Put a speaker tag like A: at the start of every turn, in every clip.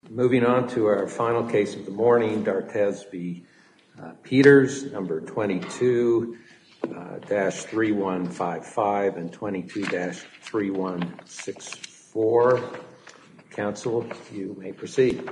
A: Moving on to our final case of the morning, D'Artes v. Peters, number 22-3155 and 22-3164. Counsel, you may proceed.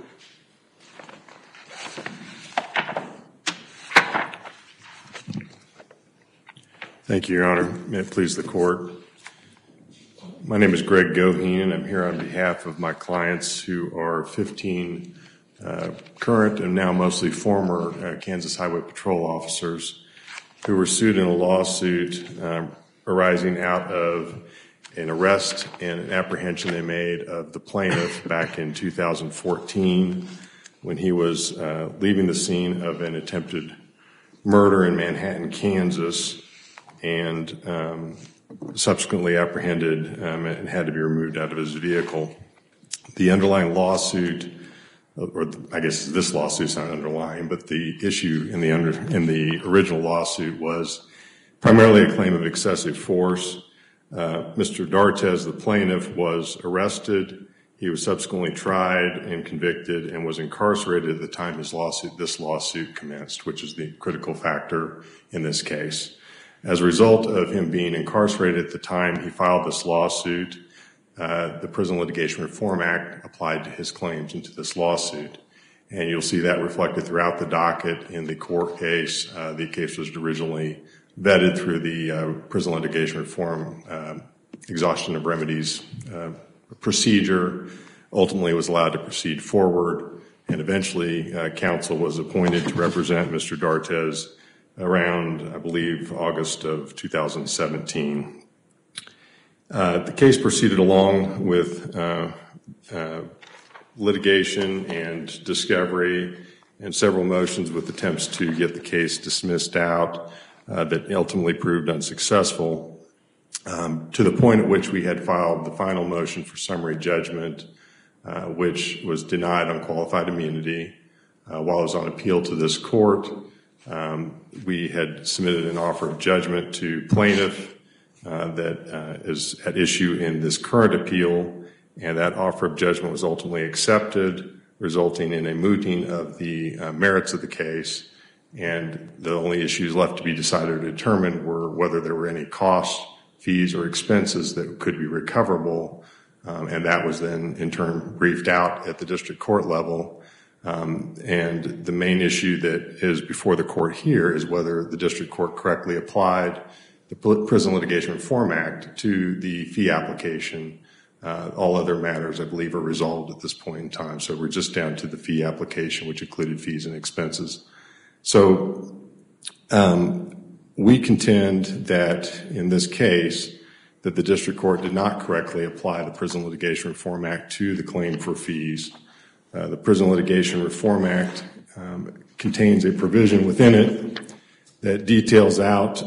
B: Thank you, Your Honor. May it please the Court. My name is Greg Goheen, and I'm here on behalf of my clients who are 15 current and now mostly former Kansas Highway Patrol officers who were sued in a lawsuit arising out of an arrest and an apprehension they made of the plaintiff back in 2014 when he was leaving the scene of an attempted murder in Manhattan, Kansas, and subsequently apprehended and had to be removed out of his vehicle. The underlying lawsuit, or I guess this lawsuit's not underlying, but the issue in the original lawsuit was primarily a claim of excessive force. Mr. D'Artes, the plaintiff, was arrested. He was subsequently tried and convicted and was incarcerated at the time this lawsuit commenced, which is the critical factor in this case. As a result of him being incarcerated at the time he filed this lawsuit, the Prison Litigation Reform Act applied to his claims into this lawsuit. And you'll see that reflected throughout the docket in the court case. The case was originally vetted through the Prison Litigation Reform Exhaustion of Remedies procedure, ultimately was allowed to proceed forward, and eventually counsel was appointed to represent Mr. D'Artes around, I believe, August of 2017. The case proceeded along with litigation and discovery and several motions with attempts to get the case dismissed out that ultimately proved unsuccessful, to the point at which we had filed the final motion for summary judgment, which was denied on qualified immunity. While I was on appeal to this court, we had submitted an offer of judgment to plaintiff that is at issue in this current appeal, and that offer of judgment was ultimately accepted, resulting in a mooting of the merits of the case, and the only issues left to be decided or determined were whether there were any costs, fees, or expenses that could be recoverable, and that was then in turn briefed out at the district court level. And the main issue that is before the court here is whether the district court correctly applied the Prison Litigation Reform Act to the fee application. All other matters, I believe, are resolved at this point in time. So we're just down to the fee application, which included fees and expenses. So we contend that in this case that the district court did not correctly apply the Prison Litigation Reform Act to the claim for fees. The Prison Litigation Reform Act contains a provision within it that details out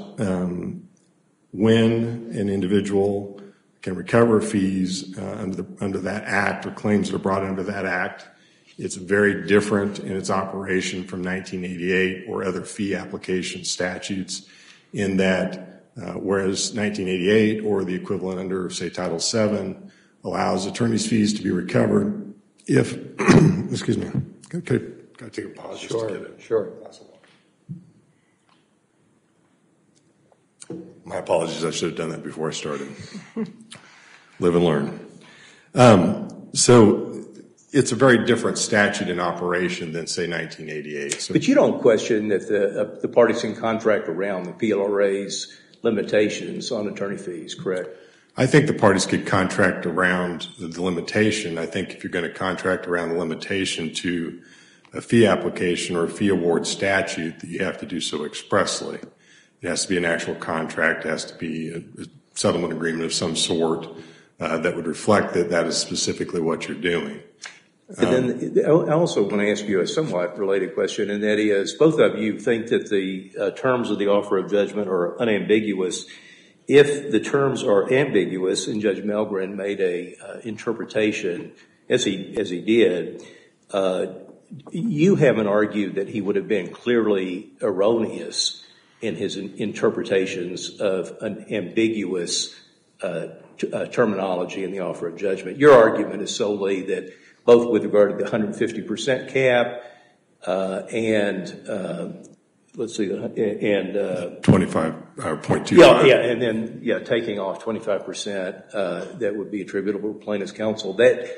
B: when an individual can recover fees under that act or claims that are brought under that act. It's very different in its operation from 1988 or other fee application statutes in that whereas 1988 or the equivalent under, say, Title VII allows attorney's fees to be recovered if, excuse me, can I take a pause just to get it?
A: Sure.
B: My apologies, I should have done that before I started. Live and learn. So it's a very different statute in operation than, say, 1988. So,
C: but you don't question that the parties can contract around the PLRA's limitations on attorney fees, correct?
B: I think the parties could contract around the limitation. I think if you're going to contract around the limitation to a fee application or a fee award statute, that you have to do so expressly. It has to be an actual contract. It has to be a settlement agreement of some sort that would reflect that that is specifically what you're doing.
C: And then I also want to ask you a somewhat related question, and that is, both of you think that the terms of the offer of judgment are unambiguous. If the terms are ambiguous, and Judge Melgren made a interpretation, as he did, you haven't argued that he would have been clearly erroneous in his interpretations of an ambiguous terminology in the offer of judgment. Your argument is solely that both with regard to the 150% cap and let's see, and
B: 25 or 0.25.
C: yeah, and then taking off 25% that would be attributable to plaintiff's counsel.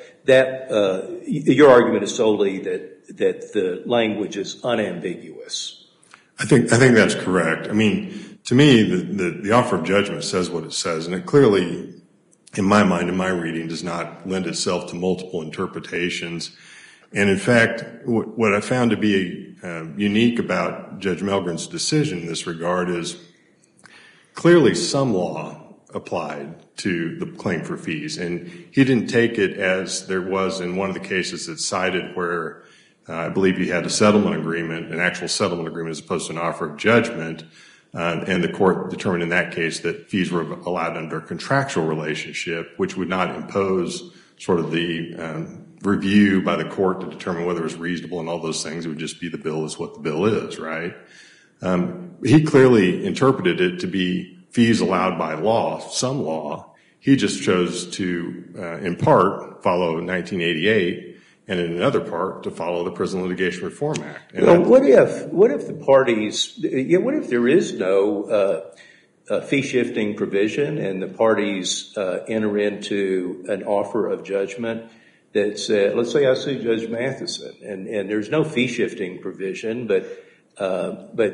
C: Your argument is solely that the language is unambiguous.
B: I think that's correct. I mean, to me, the offer of judgment says what it says, and it clearly, in my mind, in my reading, does not lend itself to multiple interpretations. And in fact, what I found to be unique about Judge Melgren's decision in this regard is clearly some law applied to the claim for fees. And he didn't take it as there was in one of the cases that's cited where I believe he had a settlement agreement, an actual settlement agreement as opposed to an offer of judgment. And the court determined in that case that fees were allowed under a contractual relationship, which would not impose sort of the review by the court to determine whether it was reasonable and all those things. It would just be the bill is what the bill is, right? He clearly interpreted it to be fees allowed by law, some law. He just chose to, in part, follow 1988, and in another part, to follow the Prison Litigation Reform Act. And
C: well, what if the parties, what if there is no fee shifting provision and the parties enter into an offer of judgment that said, let's say I sue Judge Matheson, and there's no fee shifting provision, but that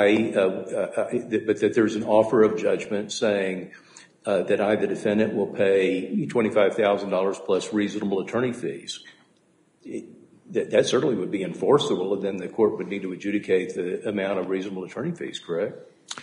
C: there's an offer of judgment saying that I, the defendant, will pay $25,000 plus reasonable attorney fees. That certainly would be enforceable, and then the court would need to adjudicate the amount of reasonable attorney fees, correct?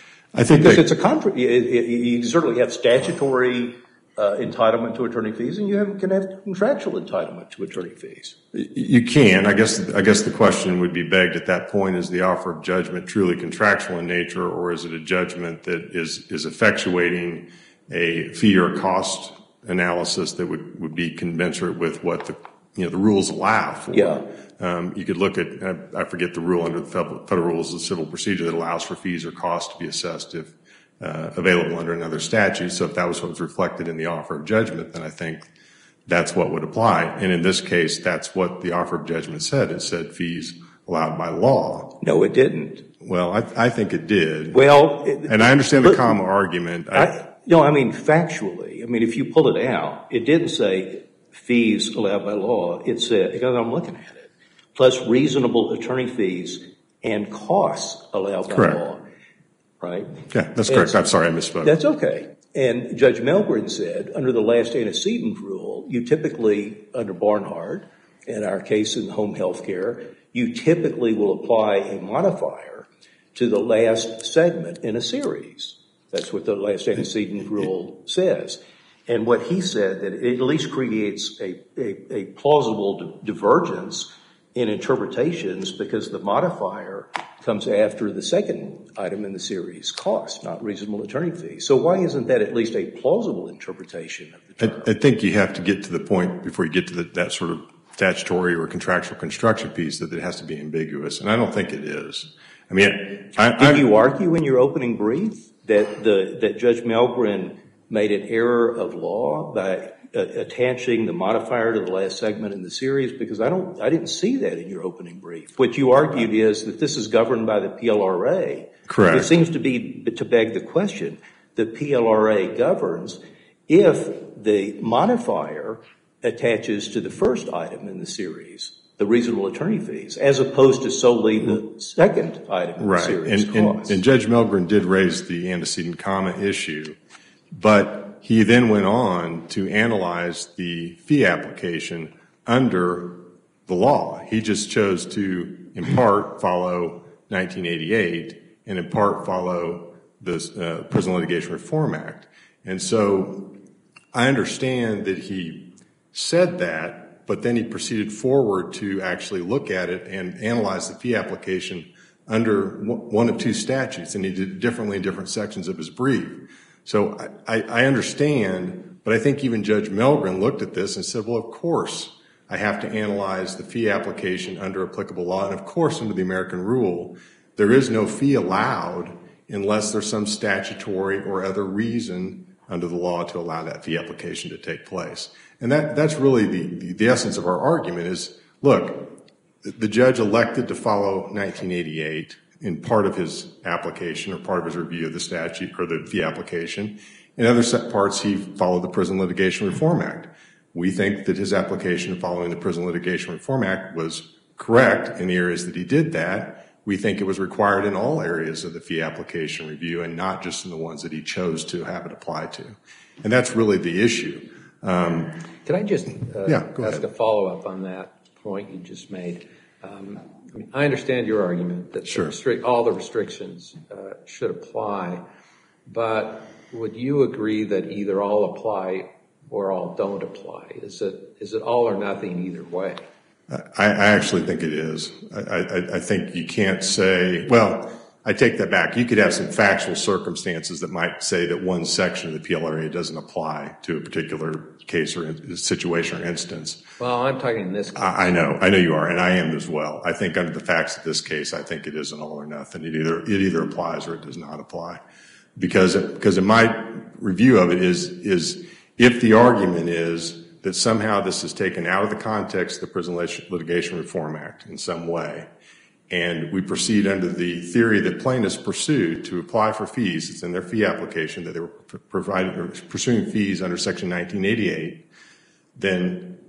B: I think
C: because it's a contract. You certainly have statutory entitlement to attorney fees, and you can have contractual entitlement to attorney fees.
B: You can. I guess the question would be begged at that point, is the offer of judgment truly contractual in nature, or is it a judgment that is effectuating a fee or cost analysis that would be commensurate with what the rules allow for?
C: Yeah.
B: You could look at, I forget the rule under the Federal Rules of Civil Procedure that allows for fees or costs to be assessed if available under another statute. So if that was what was reflected in the offer of judgment, then I think that's what would apply. And in this case, that's what the offer of judgment said. It said fees allowed by law.
C: No, it didn't.
B: Well, I think it did.
C: Well,
B: and I understand the comma argument.
C: No, I mean factually. I mean, if you pull it out, it didn't say fees allowed by law. It said, because I'm looking at it, plus reasonable attorney fees and costs allowed by law. Right?
B: Yeah, that's correct. I'm sorry, I misspoke.
C: That's okay. And Judge Melgren said, under the last antecedent rule, you typically, under Barnhart, in our case in home health care, you typically will apply a modifier to the last segment in a series. That's what the last antecedent rule says. And what he said, that it at least creates a plausible divergence in interpretations because the modifier comes after the second item in the series, cost, not reasonable attorney fees. So why isn't that at least a plausible interpretation of the term?
B: I think you have to get to the point before you get to that sort of statutory or contractual construction piece that it has to be ambiguous, and I don't think it is. I mean,
C: did you argue in your opening brief that Judge Melgren made an error of law by attaching the modifier to the last segment in the series? Because I didn't see that in your opening brief. What you argued is that this is governed by the PLRA.
B: Correct.
C: It seems to beg the question. The PLRA governs if the modifier attaches to the first item in the series, the reasonable attorney fees, as opposed to solely the second item in the series, costs.
B: And Judge Melgren did raise the antecedent comma issue, but he then went on to analyze the fee application under the law. He just chose to, in part, follow 1988 and in part follow the Prison Litigation Reform Act. And so I understand that he said that, but then he proceeded forward to actually look at it and analyze the fee application under one of two statutes, and he did it differently in different sections of his brief. So I understand, but I think even Judge Melgren looked at this and said, well, of course I have to analyze the fee application under applicable law, and of course under the American rule, there is no fee allowed unless there's some statutory or other reason under the law to allow that fee application to take place. And that's really the essence of our argument is, look, the judge elected to follow 1988 in part of his application or part of his review of the statute or the fee application. In other parts, he followed the Prison Litigation Reform Act. We think that his application following the Prison Litigation Reform Act was correct in the areas that he did that. We think it was required in all areas of the fee application review and not just in the ones that he chose to have it apply to. And that's really the issue.
A: Can I just ask a follow-up on that point you just made? I understand your argument that all the restrictions should apply, but would you agree that either all apply or all don't apply? Is it all or nothing either way?
B: I actually think it is. I think you can't say, well, I take that back. You could have some factual circumstances that might say that one section of the PLRA doesn't apply to a particular case or situation or instance.
A: Well, I'm talking in this case.
B: I know you are, and I am as well. I think under the facts of this case, I think it is an all or nothing. It either applies or it does not apply. Because in my review of it is if the argument is that somehow this is taken out of the context of the Prison Litigation Reform Act in some way, and we proceed under the theory that plaintiffs pursued to apply for fees, it's in their fee application that they were pursuing fees under Section 1988, then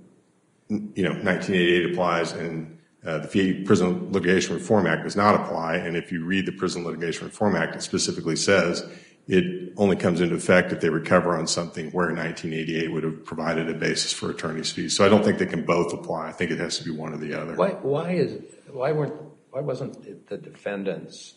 B: 1988 applies and the Prison Litigation Reform Act does not apply. And if you read the Prison Litigation Reform Act, it specifically says it only comes into effect if they recover on something where 1988 would have provided a basis for attorney's fees. So I don't think they can both apply. I think it has to be one or the other.
A: Why wasn't it the defendant's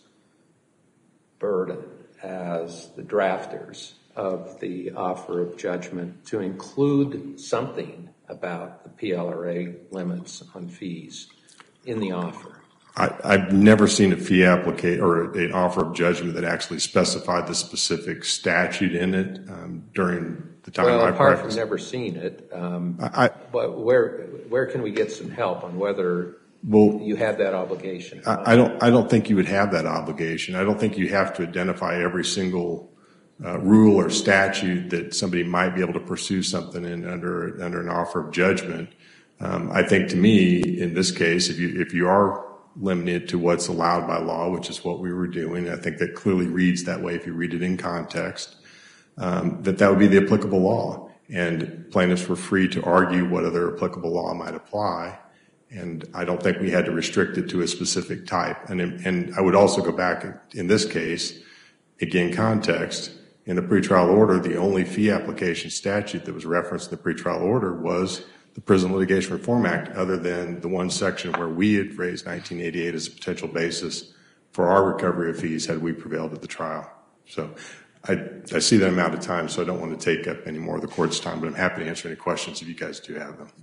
A: burden as the drafters of the offer of judgment to include something about the PLRA limits on fees in the offer?
B: I've never seen a fee application or an offer of judgment that actually specified the specific statute in it during the time of my practice.
A: Well, apart from never seeing it, but where can we get some help on whether you have that obligation?
B: I don't think you would have that obligation. I don't think you have to identify every single rule or statute that somebody might be able to pursue something in under an offer of judgment. I think to me, in this case, if you are limited to what's allowed by law, which is what we were doing, I think that clearly reads that way if you read it in context, that would be the applicable law. And plaintiffs were free to argue what other applicable law might apply. And I don't think we had to restrict it to a specific type. And I would also go back in this case, again, context. In the pretrial order, the only fee application statute that was referenced in the pretrial order was the Prison Litigation Reform Act, other than the one section where we had raised 1988 as a potential basis for our recovery of fees had we prevailed at the trial. So I see that I'm out of time, so I don't want to take up any more of the court's time, but I'm happy to answer any questions if you guys do have them.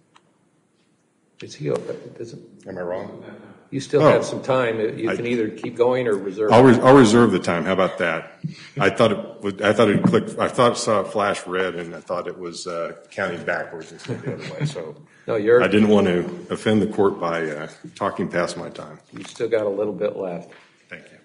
B: Am I wrong?
A: You still have some time. You can either keep going or reserve.
B: I'll reserve the time. How about that? I saw it flash red, and I thought it was counting backwards instead of the other way. So I didn't want to offend the court by talking past my time.
A: You've still got a little bit left.
B: Thank you.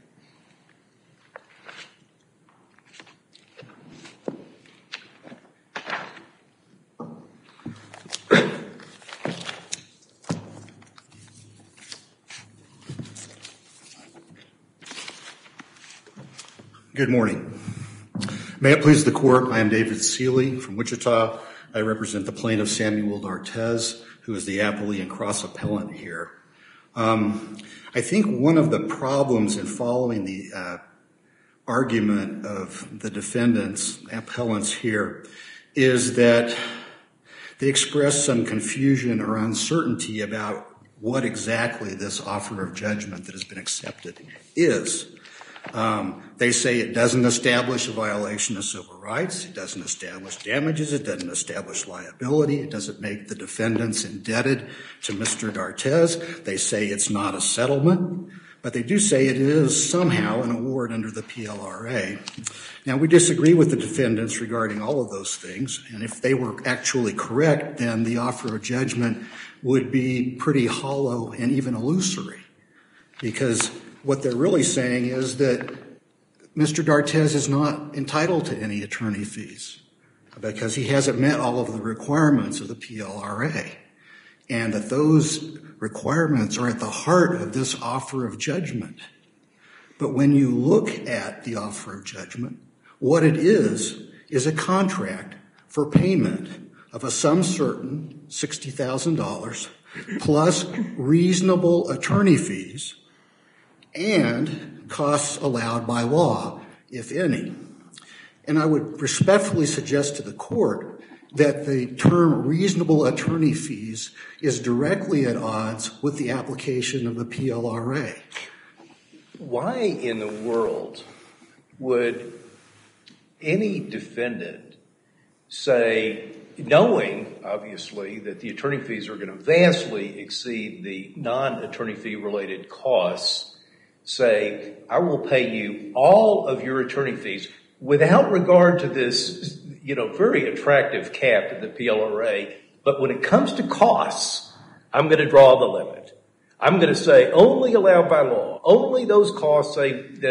D: Good morning. May it please the court, I am David Seeley from Wichita. I represent the plaintiff Samuel D'Artez, who is the appellee and cross-appellant here. I think one of the problems in following the argument of the defendants, appellants here, is that they express some confusion or uncertainty about what exactly this offer of judgment that has been accepted is. They say it doesn't establish a violation of civil rights, it doesn't establish damages, it doesn't establish liability, it doesn't make the defendants indebted to Mr. D'Artez. They say it's not a settlement, but they do say it is somehow an award under the PLRA. Now, we disagree with the defendants regarding all of those things, and if they were actually correct, then the offer of judgment would be pretty hollow and even illusory, because what they're really saying is that Mr. D'Artez is not entitled to any attorney fees. because he hasn't met all of the requirements of the PLRA, and that those requirements are at the heart of this offer of judgment. But when you look at the offer of judgment, what it is a contract for payment of a sum certain, $60,000, plus reasonable attorney fees and costs allowed by law, if any. And I would respectfully suggest to the court that the term reasonable attorney fees is directly at odds with the application of the PLRA.
C: Why in the world would any defendant say, knowing, obviously, that the attorney fees are going to vastly exceed the non-attorney fee related costs, say, I will pay you all of your attorney fees without regard to this, very attractive cap of the PLRA, but when it comes to costs, I'm going to draw the limit. I'm going to say only allowed by law, only those costs that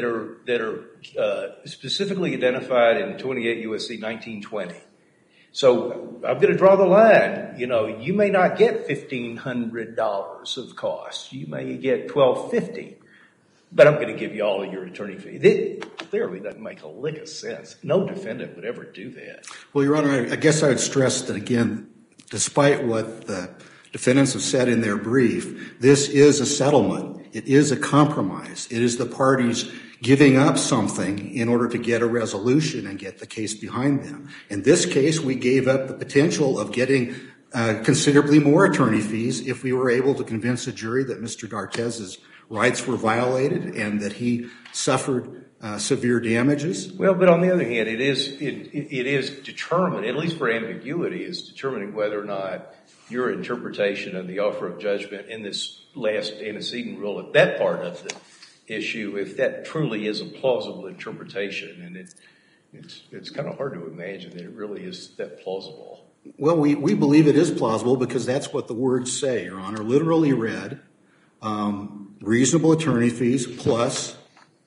C: are specifically identified in 28 U.S.C. 1920. So I'm going to draw the line. You may not get $1,500 of costs. You may get $1,250, but I'm going to give you all of your attorney fees. It clearly doesn't make a lick of sense. No defendant would ever do that.
D: Well, Your Honor, I guess I would stress that, again, despite what the defendants have said in their brief, this is a settlement. It is a compromise. It is the parties giving up something in order to get a resolution and get the case behind them. In this case, we gave up the potential of getting considerably more attorney fees if we were able to convince a jury that Mr. D'Artez's rights were violated and that he suffered severe damages.
C: Well, but on the other hand, it is determined, at least for ambiguity, is determining whether or not your interpretation of the offer of judgment in this last antecedent rule, at that part of the issue, if that truly is a plausible interpretation, and it's kind of hard to imagine that it really is that plausible.
D: Well, we believe it is plausible because that's what the words say, Your Honor. Literally read, reasonable attorney fees plus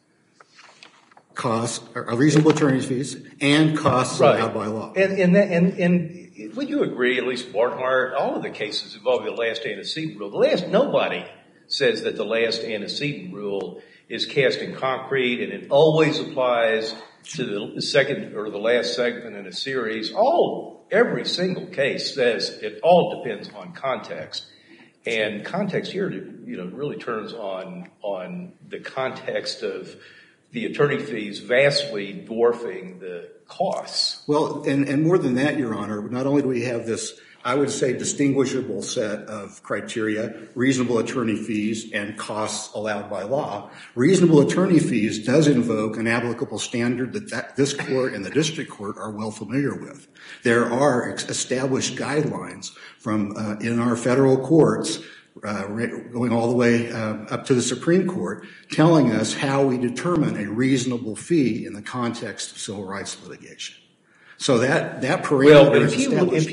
D: costs, reasonable attorney fees and costs allowed by law.
C: And would you agree, at least Barnhart, all of the cases involving the last antecedent rule, nobody says that the last antecedent rule is cast in concrete and it always applies to the second or the last segment in a series. Every single case says it all depends on context. And context here, really turns on the context of the attorney fees vastly dwarfing the costs.
D: Well, and more than that, Your Honor, not only do we have this, I would say, distinguishable set of criteria, reasonable attorney fees and costs allowed by law, reasonable attorney fees does invoke an applicable standard that this court and the district court are well familiar with. There are established guidelines from in our federal courts going all the way up to the Supreme Court, telling us how we determine a reasonable fee in the context of civil rights litigation. So that parameter is established.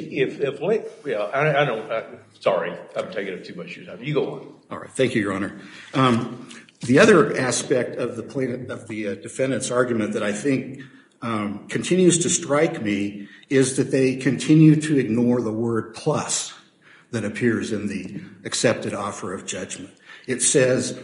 C: Sorry, I'm taking up too much of your time. You go on.
D: All right, thank you, Your Honor. The other aspect of the defendant's argument that I think continues to strike me is that they continue to ignore the word plus that appears in the accepted offer of judgment. It says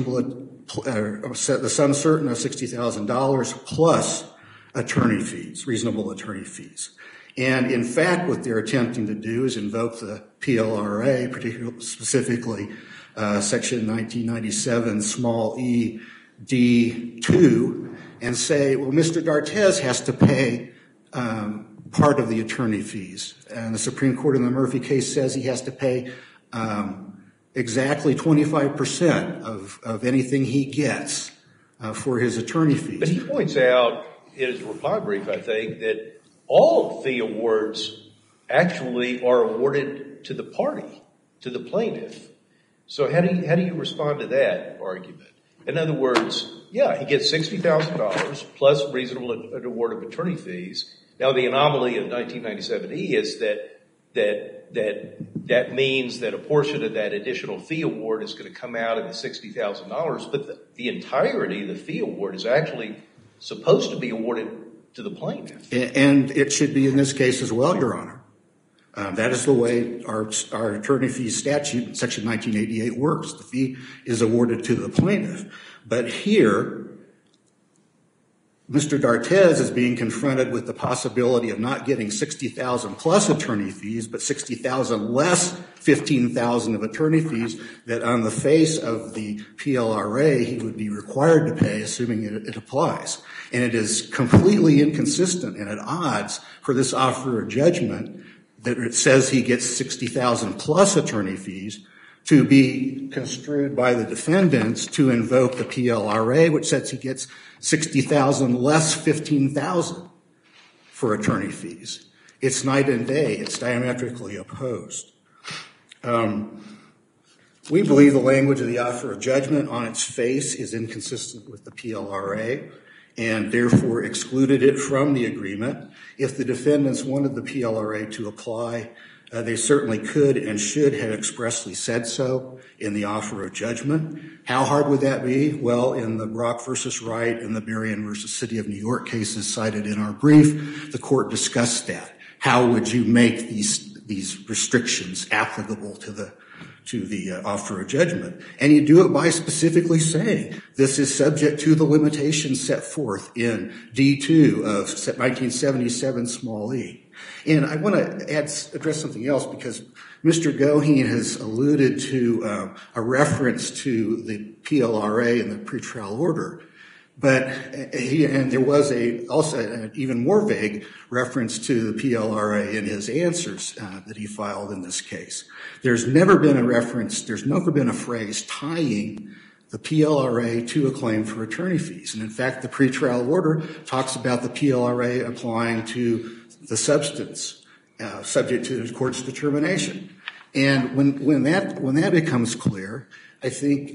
D: the sum certain of $60,000 plus attorney fees, reasonable attorney fees. And in fact, what they're attempting to do is invoke the PLRA, particularly specifically Section 1997, small e, D2, and say, well, Mr. D'Artez has to pay part of the attorney fees. And the Supreme Court in the Murphy case says he has to pay exactly 25% of anything he gets for his attorney fees.
C: But he points out in his reply brief, I think, that all fee awards actually are awarded to the party, to the plaintiff. So how do you respond to that argument? In other words, yeah, he gets $60,000 plus reasonable award of attorney fees. Now, the anomaly of 1997E is that means that a portion of that additional fee award is going to come out of the $60,000, but the entirety of the fee award is actually supposed to be awarded to the plaintiff.
D: And it should be in this case as well, Your Honor. That is the way our attorney fee statute, Section 1988, works. The fee is awarded to the plaintiff. But here, Mr. D'Artes is being confronted with the possibility of not getting $60,000 plus attorney fees, but $60,000 less $15,000 of attorney fees that on the face of the PLRA he would be required to pay, assuming it applies. And it is completely inconsistent and at odds for this offer of judgment that it says he gets $60,000 plus attorney fees to be construed by the defendants to invoke the PLRA, which says he gets $60,000 less $15,000 for attorney fees. It's night and day. It's diametrically opposed. We believe the language of the offer of judgment on its face is inconsistent with the PLRA and therefore excluded it from the agreement. If the defendants wanted the PLRA to apply, they certainly could and should have expressly said so in the offer of judgment. How hard would that be? Well, in the Brock v. Wright and the Berrien v. City of New York cases cited in our brief, the court discussed that. How would you make these restrictions applicable to the offer of judgment? And you do it by specifically saying this is subject to the limitations set forth in D2 of 1977 small e. And I want to address something else because Mr. Goheen has alluded to a reference to the PLRA and the pretrial order. And there was also an even more vague reference to the PLRA in his answers that he filed in this case. There's never been a reference, there's never been a phrase tying the PLRA to a claim for attorney fees. And in fact, the pretrial order talks about the PLRA applying to the substance subject to the court's determination. And when that becomes clear, I think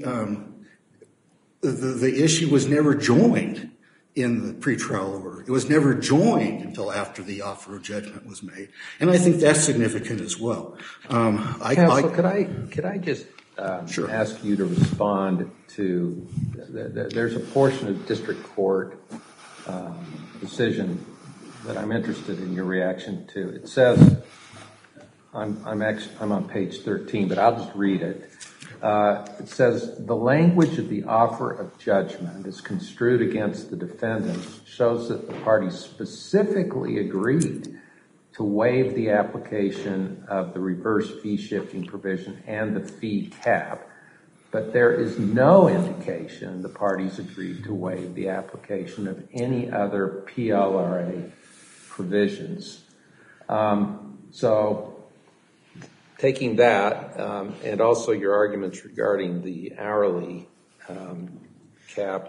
D: the issue was never joined in the pretrial order. It was never joined until after the offer of judgment was made. And I think that's significant as well.
A: Counsel, could I just ask you to respond to, there's a portion of district court decision that I'm interested in your reaction to. It says, I'm on page 13, but I'll just read it. It says, the language of the offer of judgment is construed against the defendant shows that the parties specifically agreed to waive the application of the reverse fee shifting provision and the fee cap. But there is no indication the parties agreed to waive the application of any other PLRA provisions. So taking that and also your arguments regarding the hourly cap,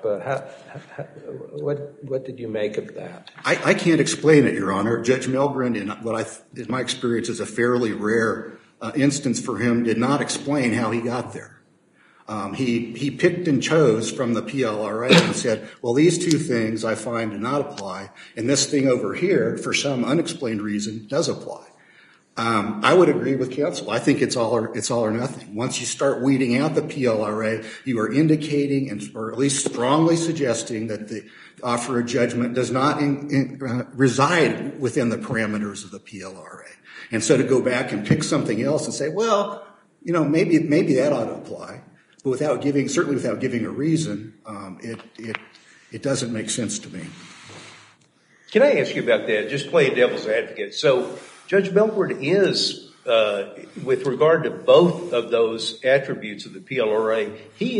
A: what did you make of that?
D: I can't explain it, Your Honor. Judge Milgren, in my experience, is a fairly rare instance for him, did not explain how he got there. He picked and chose from the PLRA and said, well, these two things I find do not apply, and this thing over here, for some unexplained reason, does apply. I would agree with counsel. I think it's all or nothing. Once you start weeding out the PLRA, you are indicating, or at least strongly suggesting, that the offer of judgment does not reside within the parameters of the PLRA. And so to go back and pick something else and say, well, maybe that ought to apply, but certainly without giving a reason, it doesn't make sense to me.
C: Can I ask you about that? Just playing devil's advocate. So Judge Milgren is, with regard to both of those attributes of the PLRA, he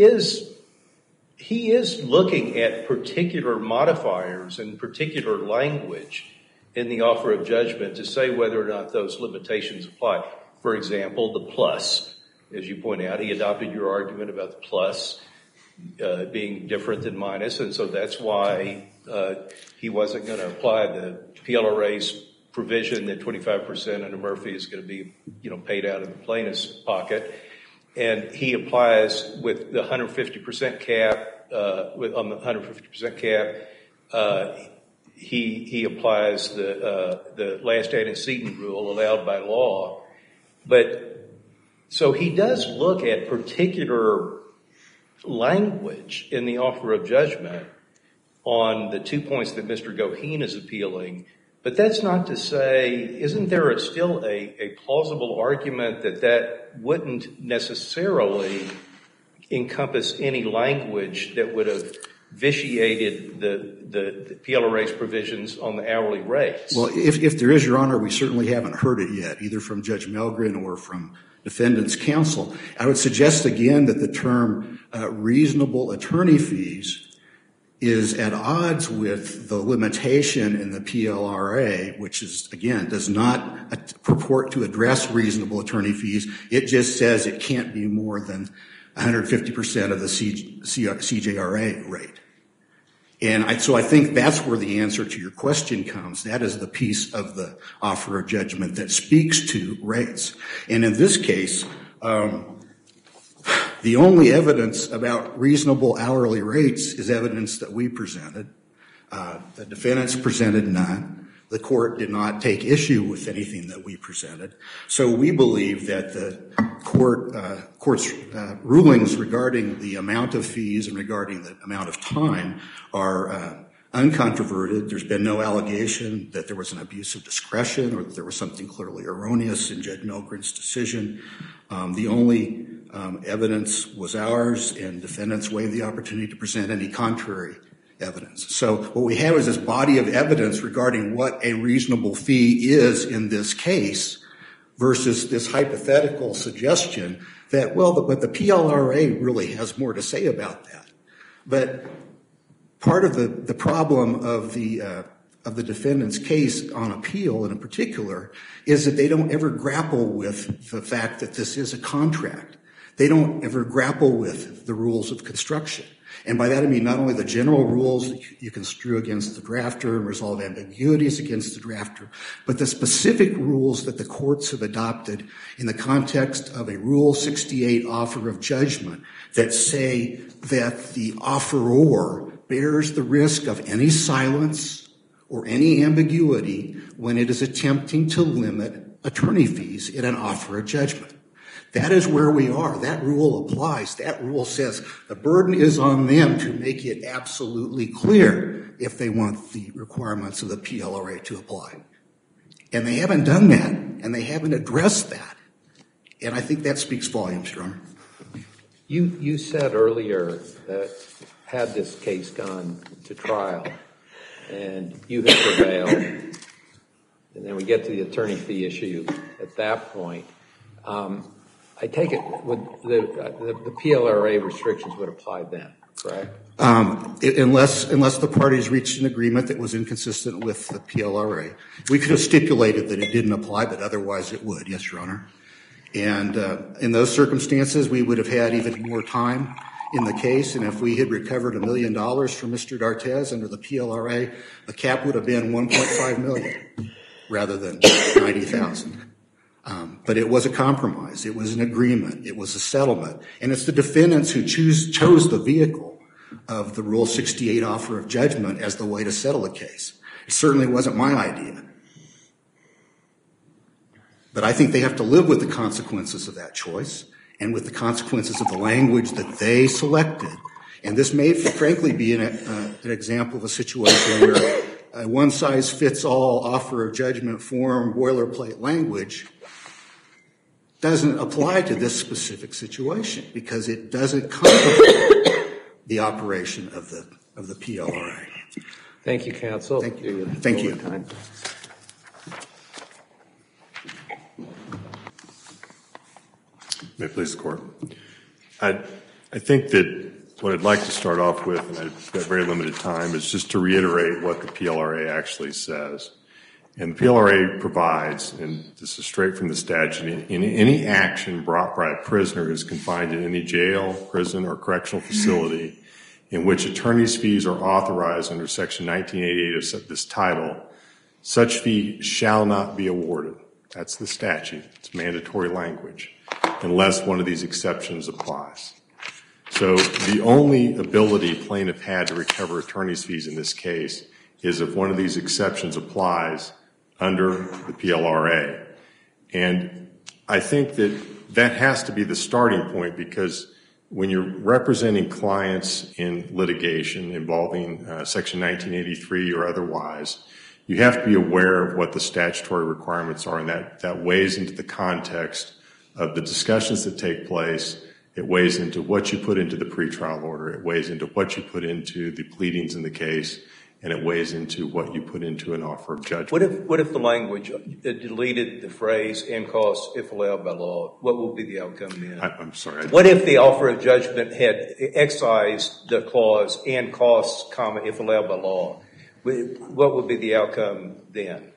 C: is looking at particular modifiers and particular language in the offer of judgment to say whether or not those limitations apply. For example, the plus. As you point out, he adopted your argument about the plus being different than minus, and so that's why he wasn't going to apply the PLRA's provision that 25% under Murphy is going to be, paid out of the plaintiff's pocket. And he applies with the 150% cap, on the 150% cap, he applies the last antecedent rule allowed by law. But so he does look at particular language in the offer of judgment on the 2 points that Mr. Goheen is appealing. But that's not to say, isn't there still a plausible argument that wouldn't necessarily encompass any language that would have vitiated the PLRA's provisions on the hourly rates?
D: Well, if there is, Your Honor, we certainly haven't heard it yet, either from Judge Melgren or from defendant's counsel. I would suggest again that the term reasonable attorney fees is at odds with the limitation in the PLRA, which is, again, does not purport to address reasonable attorney fees. It just says it can't be more than 150% of the CJRA rate. And so I think that's where the answer to your question comes. That is the piece of the offer of judgment that speaks to rates. And in this case, the only evidence about reasonable hourly rates is evidence that we presented. The defendants presented none. The court did not take issue with anything that we presented. So we believe that the court's rulings regarding the amount of fees and regarding the amount of time are uncontroverted. There's been no allegation that there was an abuse of discretion or that there was something clearly erroneous in Judge Melgren's decision. The only evidence was ours, and defendants waived the opportunity to present any contrary evidence. So what we have is this body of evidence regarding what a reasonable fee is in this case versus this hypothetical suggestion that, well, but the PLRA really has more to say about that. But part of the problem of the defendant's case on appeal, and in particular, is that they don't ever grapple with the fact that this is a contract. They don't ever grapple with the rules of construction. And by that I mean not only the general rules that you construe against the drafter and resolve ambiguities against the drafter, but the specific rules that the courts have adopted in the context of a Rule 68 offer of judgment that say that the offeror bears the risk of any silence or any ambiguity when it is attempting to limit attorney fees in an offer of judgment. That is where we are. That rule applies. That rule says the burden is on them to make it absolutely clear if they want the requirements of the PLRA to apply. And they haven't done that, and they haven't addressed that. And I think that speaks volumes, Your Honor.
A: You said earlier that had this case gone to trial and you had prevailed, and then we get to the attorney fee issue at that point, I take it the PLRA restrictions would apply then, correct?
D: Unless the parties reached an agreement that was inconsistent with the PLRA. We could have stipulated that it didn't apply, but otherwise it would, yes, Your Honor. And in those circumstances, we would have had even more time in the case, and if we had recovered $1 million from Mr. D'Artes under the PLRA, the cap would have been $1.5 million rather than $90,000. But it was a compromise. It was an agreement. It was a settlement. And it's the defendants who chose the vehicle of the Rule 68 offer of judgment as the way to settle a case. It certainly wasn't my idea. But I think they have to live with the consequences of that choice and with the consequences of the language that they selected. And this may, frankly, be an example of a situation where a one-size-fits-all offer of judgment form boilerplate language doesn't apply to this specific situation because it doesn't contemplate the operation of the PLRA.
A: Thank you, counsel.
D: Thank you. Thank you.
B: May it please the Court. I think that what I'd like to start off with, and I've got very limited time, is just to reiterate what the PLRA actually says. And the PLRA provides, and this is straight from the statute, in any action brought by a prisoner who is confined in any jail, prison, or correctional facility in which attorney's fees are authorized under Section 1988 of this title, such fee shall not be awarded. That's the statute. It's mandatory language, unless one of these exceptions applies. So the only ability plaintiff had to recover attorney's fees in this case is if one of these exceptions applies under the PLRA. And I think that that has to be the starting point because when you're representing clients in litigation involving Section 1983 or otherwise, you have to be aware of what the statutory requirements are, and that weighs into the context of the discussions that take place. It weighs into what you put into the pretrial order. It weighs into what you put into the pleadings in the case, and it weighs into what you put into an offer of judgment.
C: What if the language deleted the phrase "and costs if allowed by law"? What would be the outcome then?
B: I'm sorry.
C: What if the offer of judgment had excised the clause "and costs, comma, if allowed by law"? What would be the outcome then?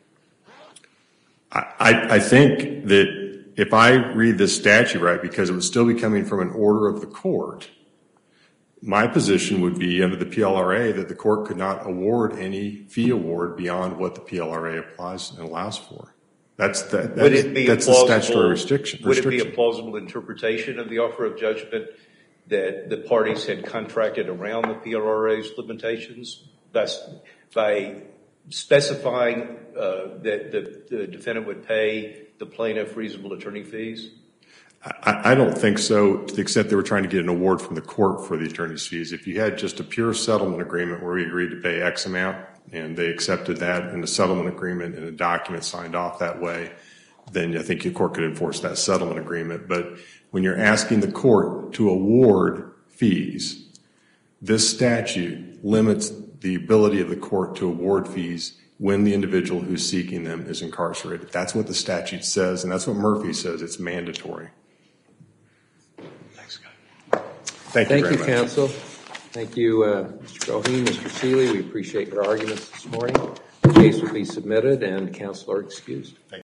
B: I think that if I read this statute right, because it would still be coming from an order of the court, my position would be under the PLRA that the court could not award any fee award beyond what the PLRA applies and allows for. That's the statutory restriction.
C: Would it be a plausible interpretation of the offer of judgment that the parties had contracted around the PLRA's limitations by specifying that the defendant would pay the plaintiff reasonable attorney fees?
B: I don't think so, to the extent they were trying to get an award from the court for the attorney's fees. If you had just a pure settlement agreement where we agreed to pay X amount and they accepted that in the settlement agreement and a document signed off that way, then I think your court could enforce that settlement agreement. But when you're asking the court to award fees, this statute limits the ability of the court to award fees when the individual who's seeking them is incarcerated. That's what the statute says, and that's what Murphy says. It's mandatory. Thank you very much.
A: Thank you, counsel. Thank you, Mr. Goheen, Mr. Seeley. We appreciate your arguments this morning. The case will be submitted and counsel are excused.